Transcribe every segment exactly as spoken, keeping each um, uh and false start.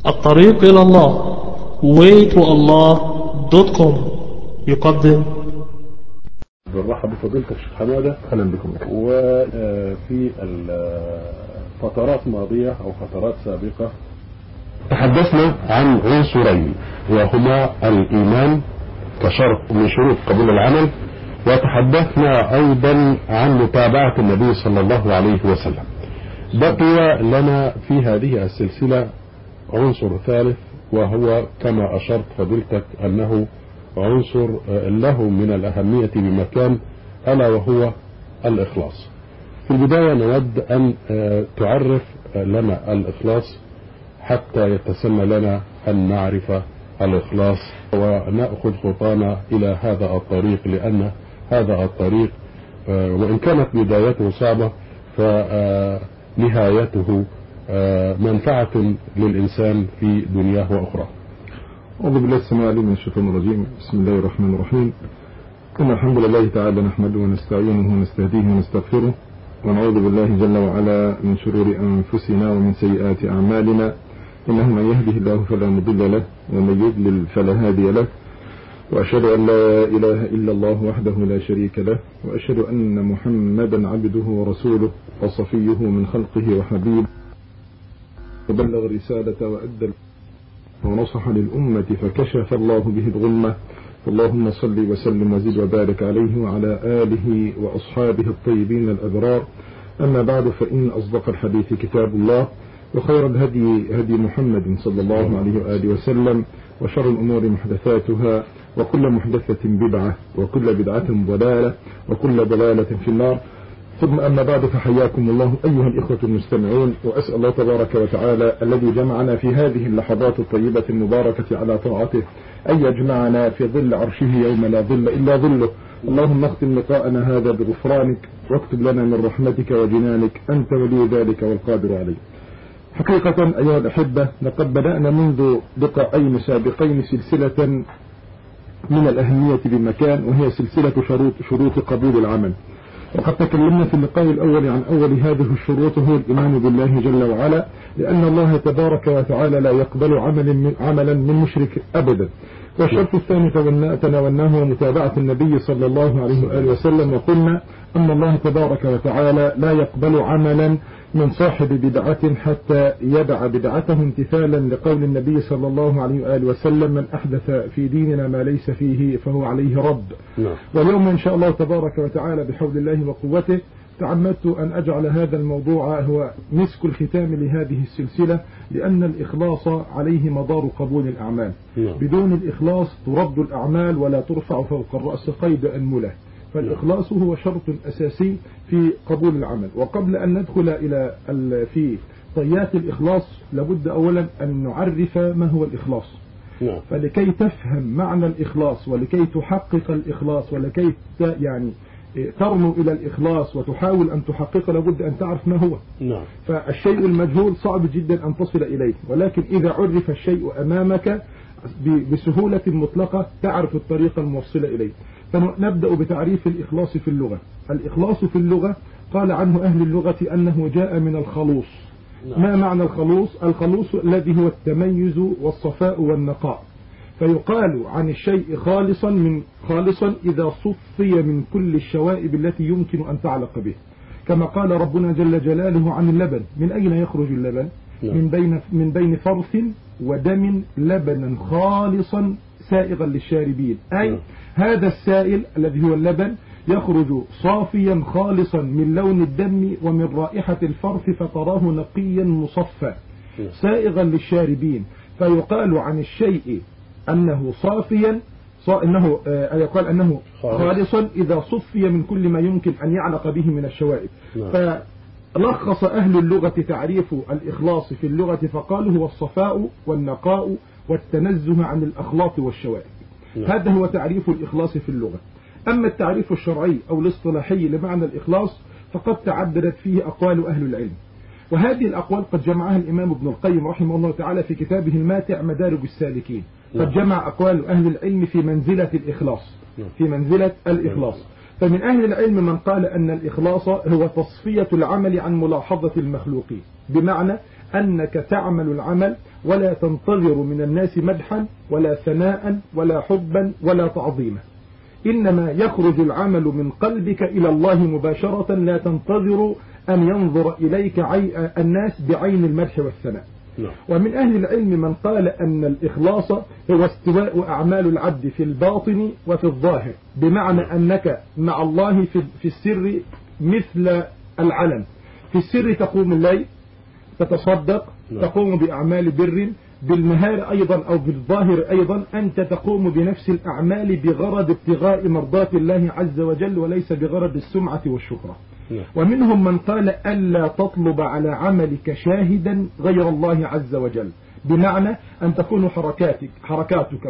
الطريق إلى الله way to allah دوت كوم يقدم. بنرحب بفضيلة الشيخ حمادة، اهلا بكم. وفي الفترات ماضية او فترات سابقة تحدثنا عن عنصرين وهما الايمان كشرط من شروط قبول العمل، وتحدثنا ايضا عن متابعة النبي صلى الله عليه وسلم. بقي لنا في هذه السلسلة عنصر ثالث، وهو كما اشرت فضيلتك انه عنصر له من الأهمية بمكان، ألا وهو الإخلاص. في البداية نود أن تعرف لنا الإخلاص حتى يتسنى لنا أن نعرف الإخلاص ونأخذ خطانا إلى هذا الطريق، لأن هذا الطريق وإن كانت بدايته صعبة فنهايته منفعة للإنسان في دنياه وأخرى. أعوذ بالله السميع العليم من الشيطان الرجيم. بسم الله الرحمن الرحيم. إن الحمد لله تعالى نحمده ونستعينه ونستهديه ونستغفره، ونعوذ بالله جل وعلا من شرور أنفسنا ومن سيئات أعمالنا، إنه من يهده الله فلا مضل له ومن يضلل فلا هادي له، وأشهد أن لا إله إلا الله وحده لا شريك له، وأشهد أن محمدا عبده ورسوله وصفيه من خلقه وحبيبه، وبلغ الرسالة وأدى ونصح للأمة فكشف الله به الغمة. اللهم صل وسلم وزد وبارك عليه وعلى آله وأصحابه الطيبين الأبرار. أما بعد، فإن أصدق الحديث كتاب الله، وخير الهدي هدي محمد صلى الله عليه وآله وسلم، وشر الأمور محدثاتها، وكل محدثة بدعة، وكل بدعة ضلالة، وكل ضلالة في النار. ثم أما بعد، فحياكم الله أيها الإخوة المستمعون، وأسأل الله تبارك وتعالى الذي جمعنا في هذه اللحظات الطيبة المباركة على طاعته أن يجمعنا في ظل عرشه يوم لا ظل إلا ظله. اللهم اختم لقاءنا هذا بغفرانك، واكتب لنا من رحمتك وجنانك، أنت ولي ذلك والقادر عليه. حقيقة أيها الأحبة، لقد بدأنا منذ لقاءين سابقين سلسلة من الأهمية بمكان، وهي سلسلة شروط, شروط قبول العمل. وقد تكلمنا في اللقاء الأول عن أول هذه الشروط، هو الإيمان بالله جل وعلا، لأن الله تبارك وتعالى لا يقبل عمل من عملا من مشرك أبدا. والشرط الثاني تناولناه متابعة النبي صلى الله عليه وآله وسلم، وقلنا أن الله تبارك وتعالى لا يقبل عملا من صاحب بدعة حتى يدع بدعته امتثالا لقول النبي صلى الله عليه وآله وسلم: من أحدث في ديننا ما ليس فيه فهو عليه رد. واليوم إن شاء الله تبارك وتعالى بحول الله وقوته تعمدت أن أجعل هذا الموضوع هو مسك الختام لهذه السلسلة، لأن الإخلاص عليه مدار قبول الأعمال. بدون الإخلاص ترد الأعمال ولا ترفع فوق الرأس قيد أنملة. فالإخلاص هو شرط أساسي في قبول العمل. وقبل أن ندخل إلى في طيات الإخلاص لابد أولا أن نعرف ما هو الإخلاص. فلكي تفهم معنى الإخلاص، ولكي تحقق الإخلاص، ولكي يعني ترنو إلى الإخلاص وتحاول أن تحقق، لابد أن تعرف ما هو. فالشيء المجهول صعب جدا أن تصل إليه، ولكن إذا عرف الشيء أمامك بسهولة مطلقة تعرف الطريقة الموصلة إليه. فنبدأ بتعريف الإخلاص في اللغة. الإخلاص في اللغة قال عنه أهل اللغة أنه جاء من الخلوص. ما معنى الخلوص؟ الخلوص الذي هو التميز والصفاء والنقاء. فيقال عن الشيء خالصا من خالصا إذا صفي من كل الشوائب التي يمكن أن تعلق به، كما قال ربنا جل جلاله عن اللبن: من أين يخرج اللبن؟ من بين من بين فرث ودم لبنا خالصا سائغا للشاربين. أي هذا السائل الذي هو اللبن يخرج صافيا خالصا من لون الدم ومن رائحة الفرث، فتراه نقيا مصفى سائغا للشاربين. فيقال عن الشيء أنه صافيا إنه يقال أنه خالصا إذا صفي من كل ما يمكن أن يعلق به من الشوائب. فلخص أهل اللغة تعريف الإخلاص في اللغة فقالوا: هو الصفاء والنقاء والتنزه عن الأخلاط والشوائب. هذا هو تعريف الإخلاص في اللغة. أما التعريف الشرعي أو الاصطلاحي لمعنى الإخلاص فقد تعددت فيه أقوال أهل العلم، وهذه الأقوال قد جمعها الإمام ابن القيم رحمه الله تعالى في كتابه الماتع مدارج السالكين. قد جمع أقوال أهل العلم في منزلة الإخلاص في منزلة الإخلاص فمن أهل العلم من قال أن الإخلاص هو تصفية العمل عن ملاحظة المخلوقين، بمعنى أنك تعمل العمل ولا تنتظر من الناس مدحا ولا ثناء ولا حبا ولا تعظيما، إنما يخرج العمل من قلبك إلى الله مباشرة، لا تنتظر أن ينظر إليك الناس بعين المدح والثناء. ومن أهل العلم من قال أن الإخلاص هو استواء أعمال العبد في الباطن وفي الظاهر، بمعنى أنك مع الله في السر مثل العلن. في السر تقوم الليل، تتصدق، تقوم بأعمال بر، بالنهار أيضا أو بالظاهر أيضا أنت تقوم بنفس الأعمال بغرض ابتغاء مرضات الله عز وجل وليس بغرض السمعة والشهرة. ومنهم من قال ألا تطلب على عملك شاهدا غير الله عز وجل، بمعنى أن تكون حركاتك حركاتك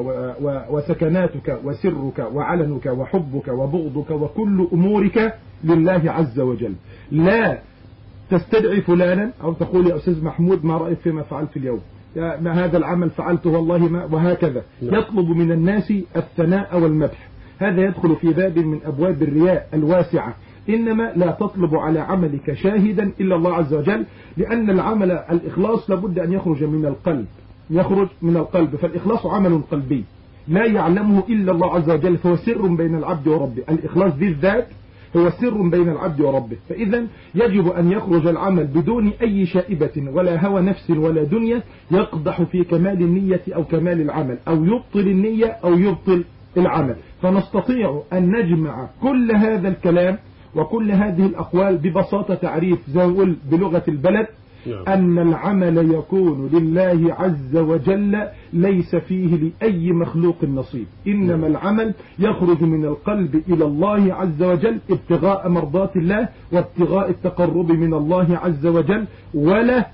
وسكناتك وسرك وعلنك وحبك وبغضك وكل أمورك لله عز وجل، لا تستدعي فلانا أو تقول يا أستاذ محمود ما رأيك فيما فعلت اليوم، ما هذا العمل فعلته والله ما، وهكذا يطلب من الناس الثناء والمدح. هذا يدخل في باب من أبواب الرياء الواسعة. إنما لا تطلب على عملك شاهدا إلا الله عز وجل، لأن العمل الإخلاص لابد أن يخرج من القلب، يخرج من القلب، فالإخلاص عمل قلبي لا يعلمه إلا الله عز وجل، فهو سر بين العبد وربه. الإخلاص بالذات هو سر بين العبد وربه، فإذا يجب أن يخرج العمل بدون أي شائبة ولا هوى نفس ولا دنيا يقدح في كمال النية أو كمال العمل، أو يبطل النية أو يبطل العمل. فنستطيع أن نجمع كل هذا الكلام وكل هذه الأقوال ببساطة تعريف زي ما نقول بلغة البلد، أن العمل يكون لله عز وجل ليس فيه لأي مخلوق نصيب، إنما العمل يخرج من القلب إلى الله عز وجل ابتغاء مرضات الله وابتغاء التقرب من الله عز وجل، ولا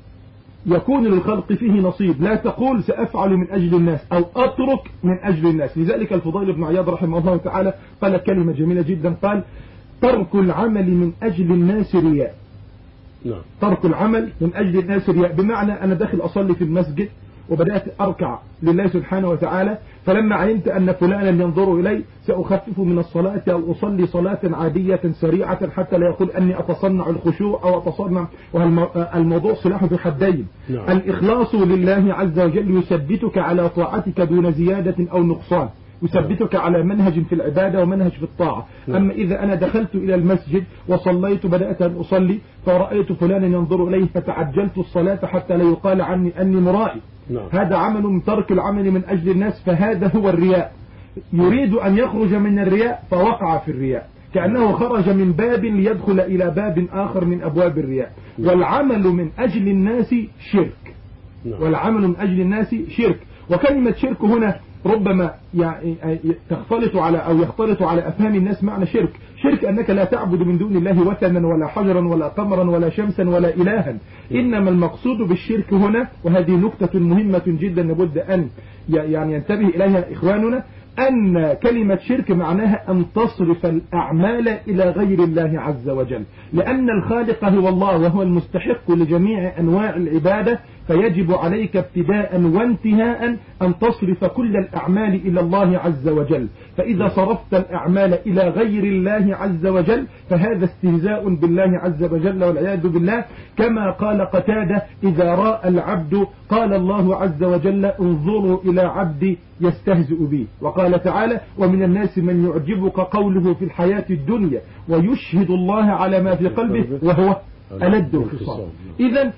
يكون للخلق فيه نصيب. لا تقول سأفعل من أجل الناس أو أترك من أجل الناس. لذلك الفضيل بن عياض رحمه الله تعالى قال كلمة جميلة جدا، قال ترك العمل من أجل الناس رياء. نعم. ترك العمل من أجل الناس رياء، بمعنى أنا داخل أصلي في المسجد وبدأت أركع لله سبحانه وتعالى، فلما علمت أن فلانا ينظر إلي سأخفف من الصلاة أو أصلي صلاة عادية سريعة حتى لا يقول أني أتصنع الخشوع أو أتصنع، والموضوع سلاح ذو حدين. نعم. الإخلاص لله عز وجل يثبتك على طاعتك دون زيادة أو نقصان، يثبتك على منهج في العبادة ومنهج في الطاعة. أما إذا أنا دخلت إلى المسجد وصليت بدأت أن أصلي فرأيت فلانا ينظر إليه فتعجلت الصلاة حتى لا يقال عني أني مرائي، هذا عمل من ترك العمل من أجل الناس، فهذا هو الرياء. يريد أن يخرج من الرياء فوقع في الرياء، كأنه خرج من باب ليدخل إلى باب آخر من أبواب الرياء. والعمل من أجل الناس شرك، والعمل من أجل الناس شرك. وكلمة شرك هنا ربما يعني تختلط على أو يختلط على أفهام الناس معنى شرك. شرك أنك لا تعبد من دون الله وثنا ولا حجرا ولا قمرا ولا شمسا ولا إلها. إنما المقصود بالشرك هنا، وهذه نكتة مهمة جدا لابد أن يعني ينتبه إليها إخواننا، أن كلمة شرك معناها أن تصرف الأعمال إلى غير الله عز وجل، لأن الخالق هو الله وهو المستحق لجميع أنواع العبادة، فيجب عليك ابتداء وانتهاء أن تصرف كل الأعمال إلى الله عز وجل. فإذا صرفت الأعمال إلى غير الله عز وجل فهذا استهزاء بالله عز وجل والعياذ بالله، كما قال قتادة إذا راى العبد قال الله عز وجل انظروا إلى عبدي يستهزئ بي. وقال تعالى ومن الناس من يعجبك قوله في الحياة الدنيا ويشهد الله على ما في قلبه وهو ألد الخصام. إذن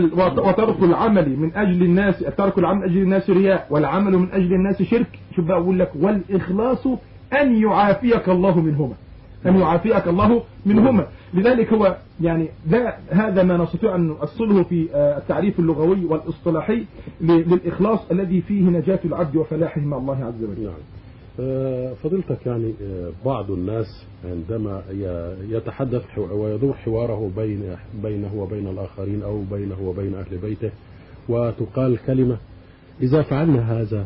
وترك العمل من أجل الناس، ترك العمل من أجل الناس رياء، والعمل من أجل الناس شرك. شو بقى أقول لك؟ والإخلاص أن يعافيك الله منهما، أن يعافيك الله منهما. لذلك هو يعني ده هذا ما نستطيع أن نؤصله في التعريف اللغوي والاصطلاحي للإخلاص الذي فيه نجاة العبد وفلاحه مع الله عز وجل. نعم. فضيلتك يعني بعض الناس عندما يتحدث ويدور حواره بين بينه وبين الآخرين أو بينه وبين أهل بيته وتقال كلمة إذا فعلنا هذا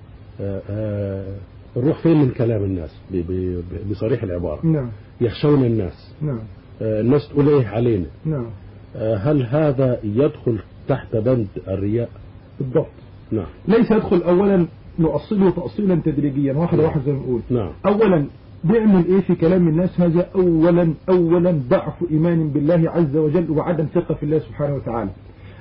نروح فين من كلام الناس بصريح العبارة. نعم. يخشون الناس. نعم. الناس تقول إيه علينا. نعم. هل هذا يدخل تحت بند الرياء؟ بالضبط. نعم. ليس يدخل أولا نؤصله تأصيلا تدريجيا واحد واحد زي ما نقول. نعم. أولا بيعمل إيه في كلام الناس؟ هذا أولا أولا ضعف إيمان بالله عز وجل وعدم ثقة في الله سبحانه وتعالى.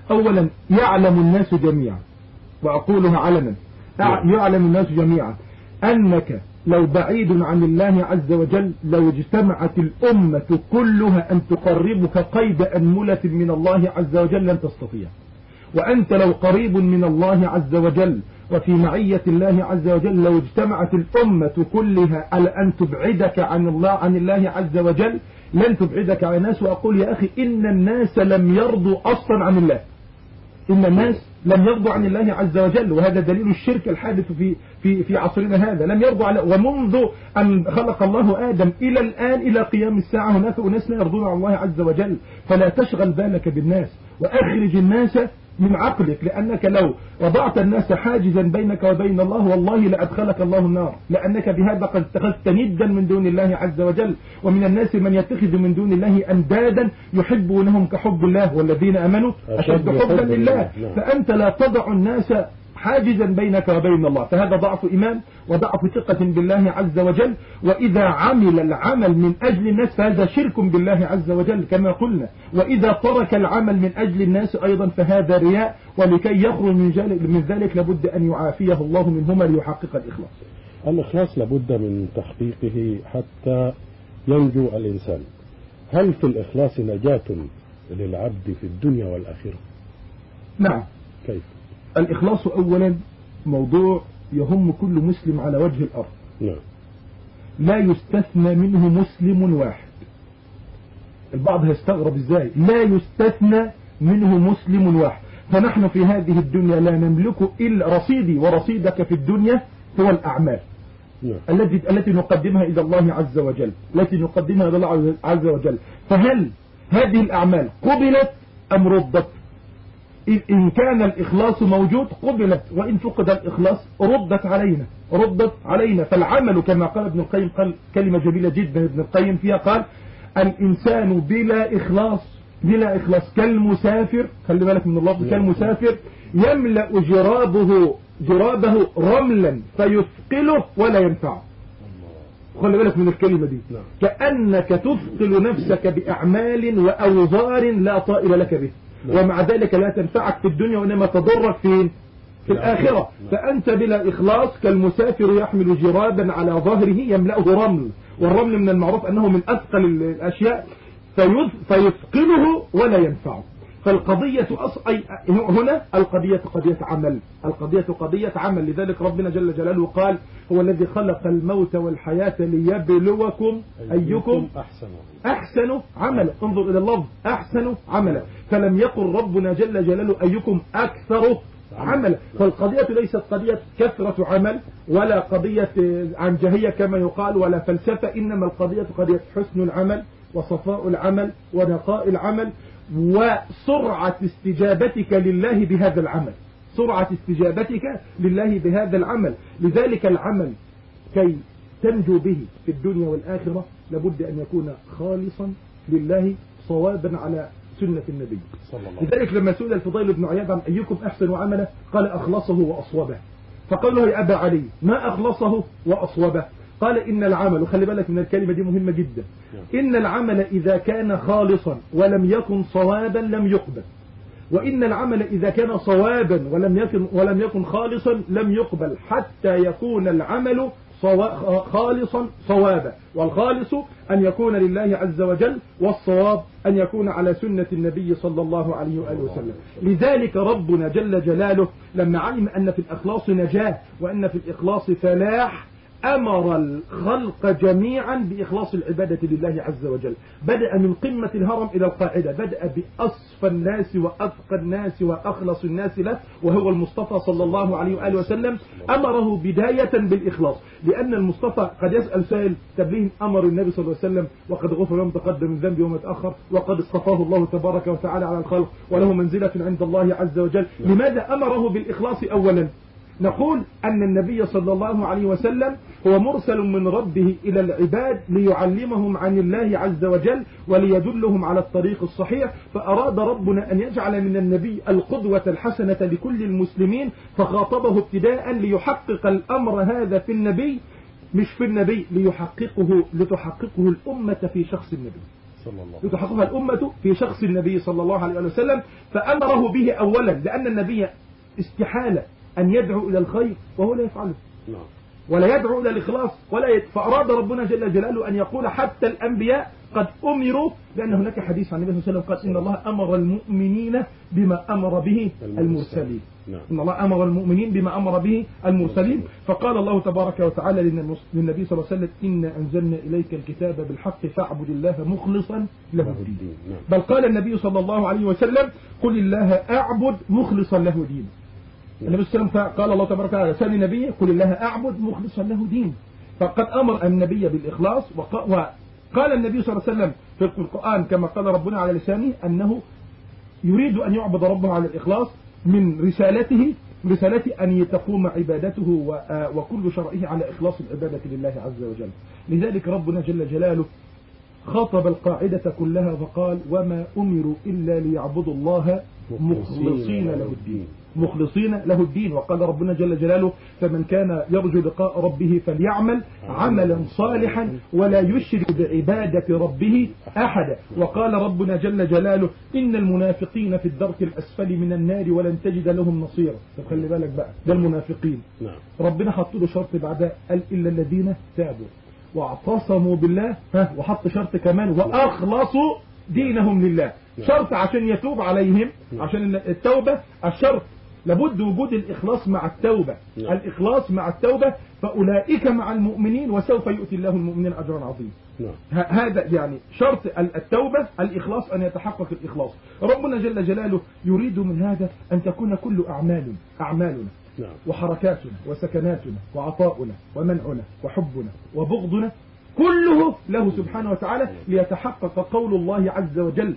أولا يعلم الناس جميعا، وأقولها علنا، يعلم الناس جميعا أنك لو بعيد عن الله عز وجل لو اجتمعت الأمة كلها أن تقربك قيد أنملة من الله عز وجل لن تستطيع. وأنت لو قريب من الله عز وجل وفي معية الله عز وجل لو اجتمعت الأمة كلها على أن تبعدك عن الله عن الله عز وجل لن تبعدك عن الناس. وأقول يا أخي إن الناس لم يرضوا أصلا عن الله، إن الناس لم يرضوا عن الله عز وجل، وهذا دليل الشرك الحادث في في في عصرنا هذا. لم يرضوا على، ومنذ أن خلق الله آدم إلى الآن إلى قيام الساعة هناك أناس لا يرضون عن الله عز وجل. فلا تشغل بالك بالناس وأخرج الناس من عقلك، لأنك لو وضعت الناس حاجزا بينك وبين الله والله لأدخلك الله النار، لأنك بهذا قد اتخذت ندا من دون الله عز وجل. ومن الناس من يتخذ من دون الله أندادا يحبونهم كحب الله والذين أمنوا أشد حبا لله. فأنت لا تضع الناس حاجزا بينك وبين الله، فهذا ضعف إيمان وضعف ثقة بالله عز وجل. وإذا عمل العمل من أجل الناس فهذا شرك بالله عز وجل كما قلنا، وإذا ترك العمل من أجل الناس أيضا فهذا رياء. ولكي يخرج من ذلك لابد أن يعافيه الله منهما ليحقق الإخلاص. الإخلاص لابد من تحقيقه حتى ينجو الإنسان. هل في الإخلاص نجاة للعبد في الدنيا والآخرة؟ نعم. كيف؟ الإخلاص أولا موضوع يهم كل مسلم على وجه الأرض. نعم. لا يستثنى منه مسلم واحد. البعض هيستغرب ازاي لا يستثنى منه مسلم واحد. فنحن في هذه الدنيا لا نملك إلا رصيدي ورصيدك في الدنيا هو الأعمال. نعم. التي التي نقدمها إلى الله عز وجل، التي نقدمها إلى الله عز وجل. فهل هذه الأعمال قبلت أم ردت؟ إن كان الإخلاص موجود قبلت، وإن فقد الإخلاص ردت علينا ردت علينا. فالعمل كما قال ابن القيم، قال كلمة جميلة جدا ابن القيم فيها، قال الإنسان بلا إخلاص بلا إخلاص كالمسافر، خلي بالك من اللفظ، كالمسافر يملأ جرابه جرابه رملا فيثقله ولا ينفعه. خلي بالك من الكلمة دي، كأنك تثقل نفسك بأعمال وأوزار لا طائل لك به، ومع ذلك لا تنفعك في الدنيا وإنما تضرك فين؟ في الآخرة. فأنت بلا إخلاص كالمسافر يحمل جرابا على ظهره يملأه رمل، والرمل من المعروف أنه من أثقل الأشياء، فيثقله ولا ينفعه. فالقضية أص... هنا القضية قضية عمل، القضية قضية عمل. لذلك ربنا جل جلاله قال هو الذي خلق الموت والحياة ليبلوكم أيكم أحسن أحسن عملا. انظر إلى اللفظ أحسن عملا، فلم يقل ربنا جل جلاله أيكم أكثر عملا. فالقضية ليست قضية كثرة عمل ولا قضية عنجهية كما يقال ولا فلسفة، إنما القضية قضية حسن العمل وصفاء العمل ونقاء العمل وسرعة استجابتك لله بهذا العمل، سرعة استجابتك لله بهذا العمل. لذلك العمل كي تنجو به في الدنيا والآخرة لابد أن يكون خالصا لله صوابا على سنة النبي صلى الله عليه وسلم. لذلك لما سئل الفضيل بن عياض عن أيكم أحسن عملا قال أخلصه وأصوبه. فقال له يا أبا علي ما أخلصه وأصوبه؟ قال إن العمل، وخلي بالك من الكلمة دي مهمة جدا، إن العمل إذا كان خالصا ولم يكن صوابا لم يقبل، وإن العمل إذا كان صوابا ولم يكن ولم يكن خالصا لم يقبل، حتى يكون العمل صوا... خالصا صوابا. والخالص أن يكون لله عز وجل، والصواب أن يكون على سنة النبي صلى الله عليه وآله وسلم. لذلك ربنا جل جلاله لما علم أن في الإخلاص نجاة وأن في الإخلاص فلاح أمر الخلق جميعا بإخلاص العبادة لله عز وجل. بدأ من قمة الهرم إلى القاعدة، بدأ بأصفى الناس وأتقى الناس وأخلص الناس له وهو المصطفى صلى الله عليه وآله وسلم. أمره بداية بالإخلاص، لأن المصطفى قد يسأل سائل تبليه أمر النبي صلى الله عليه وسلم وقد غفر له تقدم من ذنبه وما تأخر، وقد اصطفاه الله تبارك وتعالى على الخلق وله منزلة عند الله عز وجل. لماذا أمره بالإخلاص أولا؟ نقول أن النبي صلى الله عليه وسلم هو مرسل من ربه إلى العباد ليعلمهم عن الله عز وجل وليدلهم على الطريق الصحيح، فأراد ربنا أن يجعل من النبي القدوة الحسنة لكل المسلمين، فخاطبه ابتداء ليحقق الأمر هذا في النبي، مش في النبي، ليحققه لتحققه الأمة في شخص النبي لتحققها الأمة في شخص النبي صلى الله عليه وسلم، فأمره به أولا لأن النبي استحالة أن يدعو إلى الخير وهو لا يفعله، ولا يدعو إلى الإخلاص ولا يد... فأراد ربنا جل جلاله أن يقول حتى الأنبياء قد أمروا، لأن هناك حديث عن النبي صلى الله عليه وسلم قال إن الله أمر المؤمنين بما أمر به المرسلين. إن الله أمر المؤمنين بما أمر به المرسلين. فقال الله تبارك وتعالى للنبي صلى الله عليه وسلم إنا أنزلنا إليك الكتاب بالحق فاعبد الله مخلصا له الدين. بل قال النبي صلى الله عليه وسلم قل الله أعبد مخلصا له دين. النبي صلى الله عليه وسلم قال الله تبارك وتعالى لسان النبي قل الله أعبد مخلصا له دين، فقد أمر النبي بالإخلاص. وقال النبي صلى الله عليه وسلم في القرآن كما قال ربنا على لسانه أنه يريد أن يعبد ربه على الإخلاص من رسالته رسالته أن تقوم عبادته وكل شرعه على إخلاص العبادة لله عز وجل. لذلك ربنا جل جلاله خاطب القاعدة كلها فقال وما أمروا إلا ليعبدوا الله مخلصين له الدين مخلصين له الدين. وقال ربنا جل جلاله فمن كان يرجو لقاء ربه فليعمل عملا صالحا ولا يشرك بعبادة ربه أحدا. وقال ربنا جل جلاله إن المنافقين في الدرك الأسفل من النار ولن تجد لهم نصيرا. طب خلي بالك بقى ده المنافقين، ربنا حط له شرط بعدها قال إلا الذين تابوا واعتصموا بالله، ها وحط شرط كمان وأخلصوا دينهم لله. شرط عشان يتوب عليهم، عشان التوبة الشرط لابد وجود الإخلاص مع التوبة. الإخلاص مع التوبة فأولئك مع المؤمنين وسوف يؤتي الله المؤمنين أجرا عظيما. هذا يعني شرط التوبة الإخلاص، أن يتحقق الإخلاص. ربنا جل جلاله يريد من هذا أن تكون كل أعمال أعمالنا وحركاتنا وسكناتنا وعطاؤنا ومنعنا وحبنا وبغضنا كله له سبحانه وتعالى، ليتحقق قول الله عز وجل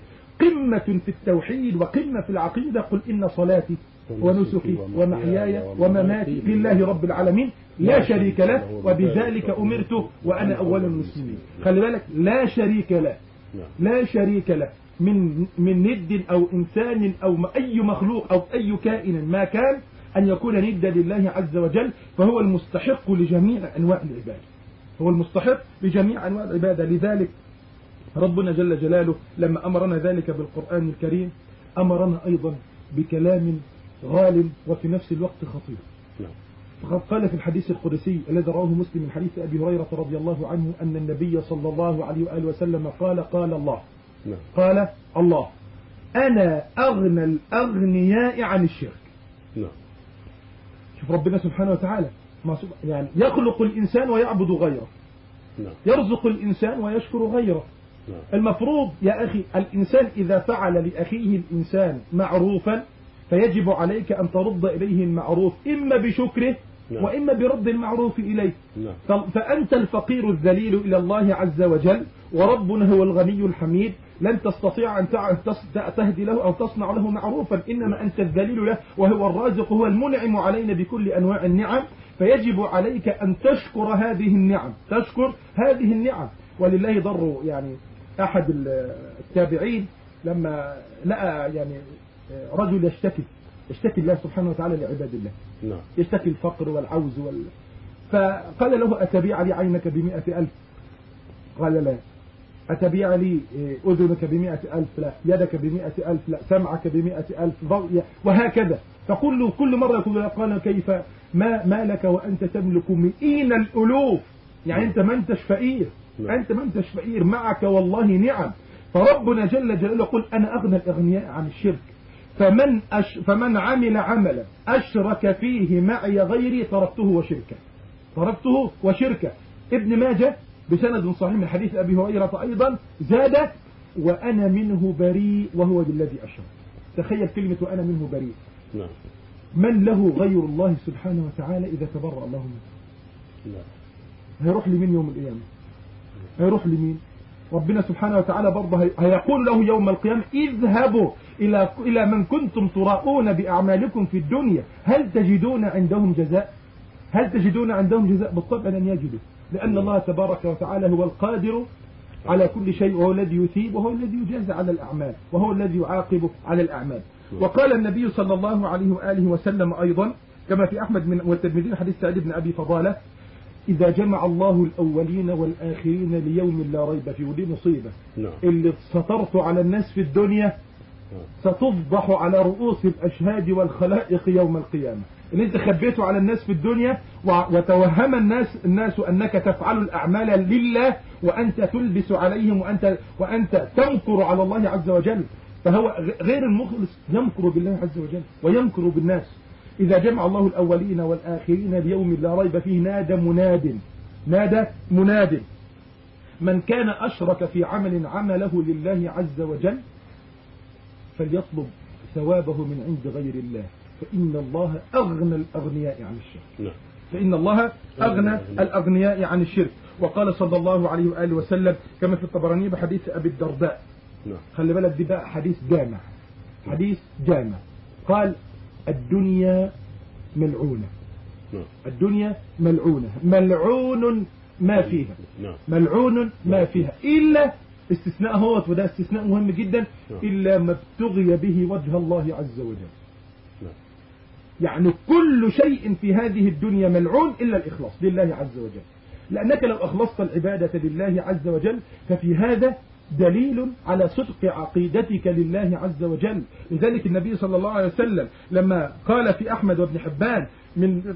قمة في التوحيد وقمة في العقيدة قل إن صلاتي ونسكي ومحياي ومماتي لله رب العالمين لا شريك له وبذلك أمرت وأنا أول المسلمين. خلي بالك لا شريك له، لا شريك له من من ند أو إنسان أو أي مخلوق أو أي كائن ما كان أن يكون ندا لله عز وجل، فهو المستحق لجميع أنواع العبادة، هو المستحق لجميع أنواع العبادة. لذلك ربنا جل جلاله لما أمرنا ذلك بالقرآن الكريم أمرنا أيضا بكلام غال وفي نفس الوقت خطير. فقد قال في الحديث القدسي الذي رواه مسلم من حديث أبي هريرة رضي الله عنه أن النبي صلى الله عليه وآله وسلم قال قال الله قال الله أنا أغنى الأغنياء عن الشرك. شوف ربنا سبحانه وتعالى يعني يخلق الإنسان ويعبد غيره، يرزق الإنسان ويشكر غيره. المفروض يا أخي الإنسان إذا فعل لأخيه الإنسان معروفا فيجب عليك أن ترد إليه المعروف إما بشكره وإما برد المعروف إليه. فأنت الفقير الذليل إلى الله عز وجل وربنا هو الغني الحميد، لن تستطيع أن تهدي له أو تصنع له معروفا، إنما أنت الذليل له وهو الرازق هو المنعم علينا بكل أنواع النعم، فيجب عليك أن تشكر هذه النعم، تشكر هذه النعم. ولله ضر يعني أحد التابعين لما لقى يعني رجل يشتكي يشتكي الله سبحانه وتعالى لعباد الله، نعم. يشتكي الفقر والعوز وال... فقال له أتبيع لي عينك بمئة ألف؟ قال لا. أتبيع لي أذنك بمئة ألف؟ لا. يدك بمئة ألف؟ لا. سمعك بمئة ألف؟ وهكذا. فكل كل مرة يقول قال كيف ما, ما لك وأنت تملك مئين الألوف، يعني أنت ما أنتش فقير، أنت ما أنتش فقير، معك والله نعم. فربنا جل جلاله يقول أنا أغنى الأغنياء عن الشرك، فمن, أش فمن عمل عملا أشرك فيه معي غيري تركته وشركه تركته وشركه. ابن ماجه بسند صحيح من حديث أبي هريرة أيضا زاد وأنا منه بريء وهو الذي أشرك. تخيل كلمة وأنا منه بريء. من له غير الله سبحانه وتعالى إذا تبرأ الله منه؟ هيروح لمين يوم القيامة؟ هيروح لمين؟ ربنا سبحانه وتعالى برضه هيقول له يوم القيامة اذهبوا إلى إلى من كنتم تراؤون بأعمالكم في الدنيا هل تجدون عندهم جزاء؟ هل تجدون عندهم جزاء؟ بالطبع لن يجدوا، لأن الله تبارك وتعالى هو القادر على كل شيء، وهو الذي يثيب وهو الذي يجازي على الأعمال وهو الذي يعاقب على الأعمال. وقال النبي صلى الله عليه وآله وسلم أيضا كما في أحمد من والترمذي حديث سعيد بن أبي فضالة إذا جمع الله الأولين والآخرين ليوم لا ريب فيه، ودي مصيبة. نعم. اللي سترت على الناس في الدنيا ستفضح على رؤوس الأشهاد والخلائق يوم القيامة. اللي انت خبيته على الناس في الدنيا وتوهم الناس الناس أنك تفعل الأعمال لله وأنت تلبس عليهم وأنت, وأنت تمكر على الله عز وجل. فهو غير المخلص يمكر بالله عز وجل ويمكر بالناس. إذا جمع الله الأولين والآخرين ليوم لا ريب فيه نادى مناد نادى مناد من كان أشرك في عمل عمله لله عز وجل فليطلب ثوابه من عند غير الله فإن الله أغنى الأغنياء عن الشرك. فإن الله أغنى الأغنياء عن الشرك. وقال صلى الله عليه وآله وسلم كما في الطبراني بحديث أبي الدرداء، خلي بالك دي بقى حديث جامع، حديث جامع، قال الدنيا ملعونة، الدنيا ملعونة، ملعون ما فيها، ملعون ما فيها إلا استثناء هو، وده استثناء مهم جدا، إلا ما ابتغي به وجه الله عز وجل. يعني كل شيء في هذه الدنيا ملعون إلا الإخلاص لله عز وجل، لأنك لو أخلصت العبادة لله عز وجل ففي هذا دليل على صدق عقيدتك لله عز وجل. لذلك النبي صلى الله عليه وسلم لما قال في أحمد وابن حبان من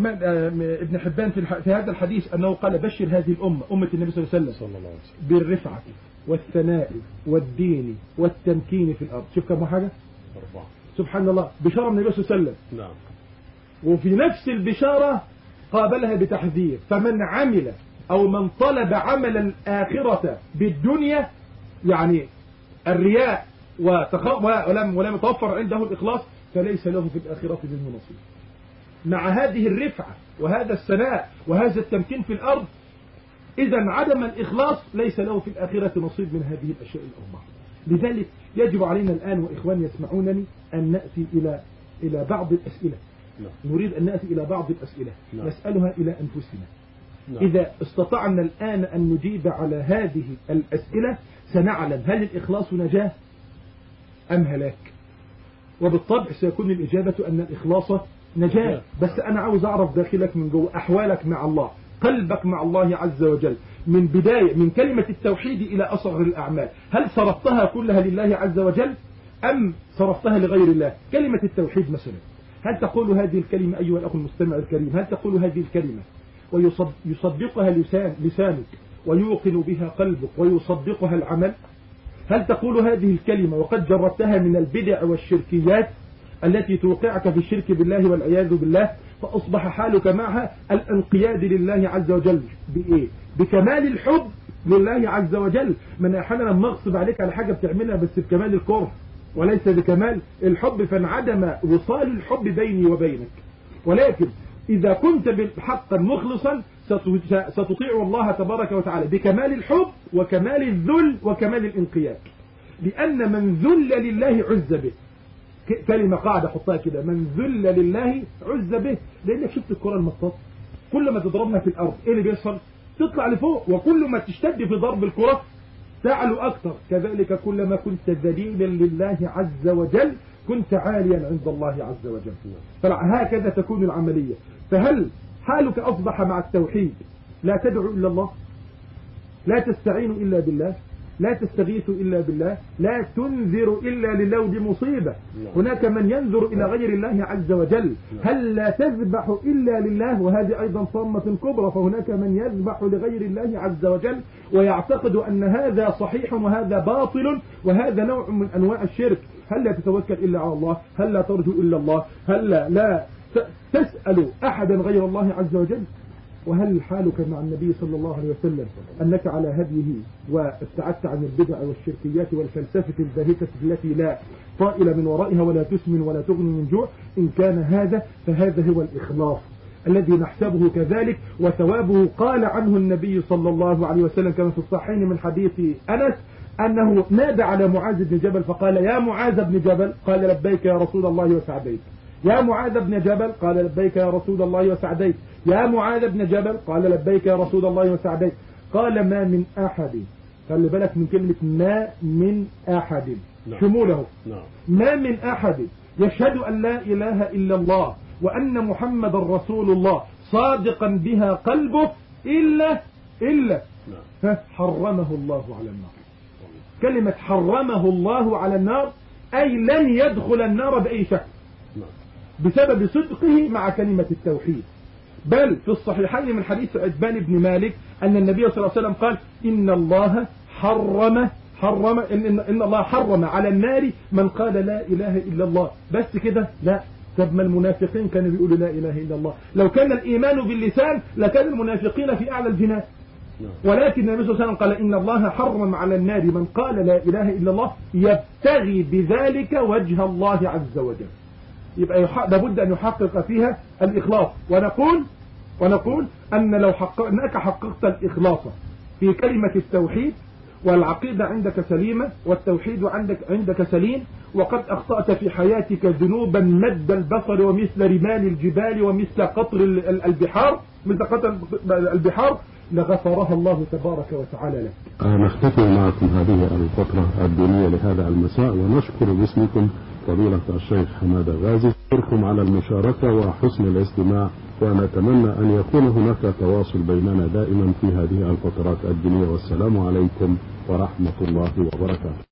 ابن حبان في هذا الحديث أنه قال بشر هذه الأمة، أمة النبي صلى الله عليه وسلم، بالرفعة والثناء والدين والتمكين في الأرض. شوف كم حاجة؟ أربعة. سبحان الله، بشارة من النبي صلى الله عليه وسلم. نعم. وفي نفس البشارة قابلها بتحذير، فمن عمل أو من طلب عمل الآخرة بالدنيا يعني الرياء ولم, ولم يتوفر عنده الإخلاص فليس له في الآخرة منه نصيب. مع هذه الرفعة وهذا الثناء وهذا التمكين في الأرض، إذا عدم الإخلاص ليس له في الآخرة نصيب من هذه الأشياء الأربعة. لذلك يجب علينا الآن وإخوان يسمعونني أن نأتي إلى إلى بعض الأسئلة. نريد أن نأتي إلى بعض الأسئلة نسألها إلى أنفسنا. إذا استطعنا الآن أن نجيب على هذه الأسئلة سنعلم هل الإخلاص نجاة أم هلاك. وبالطبع سيكون الإجابة أن الإخلاص نجاة. بس أنا عاوز أعرف داخلك من جوه أحوالك مع الله، قلبك مع الله عز وجل من بداية من كلمة التوحيد إلى أصغر الأعمال، هل صرفتها كلها لله عز وجل أم صرفتها لغير الله؟ كلمة التوحيد مثلا، هل تقول هذه الكلمة أيها الأخ المستمع الكريم، هل تقول هذه الكلمة ويصدقها لسان لسانك ويوقن بها قلبك ويصدقها العمل؟ هل تقول هذه الكلمة وقد جربتها من البدع والشركيات التي توقعك في الشرك بالله والعياذ بالله، فأصبح حالك معها الانقياد لله عز وجل بإيه؟ بكمال الحب لله عز وجل. من أحيانا نغصب عليك على حاجة بتعملها بس بكمال الكره وليس بكمال الحب، فانعدم وصال الحب بيني وبينك. ولكن إذا كنت حقا مخلصا ستطيع الله تبارك وتعالى بكمال الحب وكمال الذل وكمال الانقياد، لأن من ذل لله عز به. كلمة قاعدة حطها كده، من ذل لله عز به. لأنك شفت الكرة المطاط كل ما تضربها في الأرض إيه اللي بيحصل؟ تطلع لفوق، وكل ما تشتد في ضرب الكرة تعلو أكثر. كذلك كلما كنت ذليلا لله عز وجل كنت عاليا عند الله عز وجل. فهكذا تكون العملية. فهل حالك أصبح مع التوحيد لا تدعو إلا الله، لا تستعين إلا بالله، لا تستغيث إلا بالله، لا تنذر إلا لله، ودي مصيبة. هناك من ينذر إلى غير الله عز وجل. هل لا تذبح إلا لله، وهذه أيضا صامة كبرى. فهناك من يذبح لغير الله عز وجل ويعتقد أن هذا صحيح وهذا باطل وهذا نوع من أنواع الشرك. هل لا تتوكل إلا على الله؟ هل لا ترجو إلا الله؟ هل لا, لا تسأل أحدا غير الله عز وجل؟ وهل حالك مع النبي صلى الله عليه وسلم أنك على هديه وابتعدت عن البدع والشركيات والفلسفة الباهتة التي لا طائل من ورائها ولا تسمن ولا تغني من جوع؟ إن كان هذا فهذا هو الإخلاص الذي نحسبه كذلك، وثوابه قال عنه النبي صلى الله عليه وسلم كما في الصحيحين من حديث أنس أنه نادى على معاذ بن جبل فقال يا معاذ بن جبل، قال لبيك يا رسول الله وسعديك. يا معاذ بن جبل، قال لبيك يا رسول الله وسعديك. يا معاذ بن جبل، قال لبيك يا رسول الله وسعديك. قال ما من أحد، خلي بالك من كلمة ما من أحد، نعم. شموله نعم. ما من أحد يشهد أن لا إله إلا الله وأن محمد رسول الله صادقا بها قلبه إلا إلا حرمه الله على النار. كلمة حرمه الله على النار أي لن يدخل النار بأي شكل بسبب صدقه مع كلمة التوحيد. بل في الصحيحين من حديث عتبان بن مالك أن النبي صلى الله عليه وسلم قال إن الله حرم حرم إن, إن الله حرم على النار من قال لا إله إلا الله. بس كده؟ لا. طب ما المنافقين كانوا بيقولوا لا إله إلا الله. لو كان الإيمان باللسان لكان المنافقين في أعلى الجنان. ولكن النبي صلى الله عليه وسلم قال إن الله حرم على النار من قال لا إله إلا الله يبتغي بذلك وجه الله عز وجل. يبقى لابد أن يحقق فيها الإخلاص. ونقول ونقول أن لو حقق أنك حققت الإخلاص في كلمة التوحيد والعقيدة عندك سليمة والتوحيد عندك عندك سليم، وقد أخطأت في حياتك ذنوبا مد البصر ومثل رمال الجبال ومثل قطر البحار مثل قطر البحار لغفرها الله تبارك وتعالى لك. نختتم معكم هذه الفترة الدينية لهذا المساء، ونشكر باسمكم فضيلة الشيخ حمادة غازي. نشكركم على المشاركة وحسن الاستماع، ونتمنى أن يكون هناك تواصل بيننا دائما في هذه الفترات الدينية. والسلام عليكم ورحمة الله وبركاته.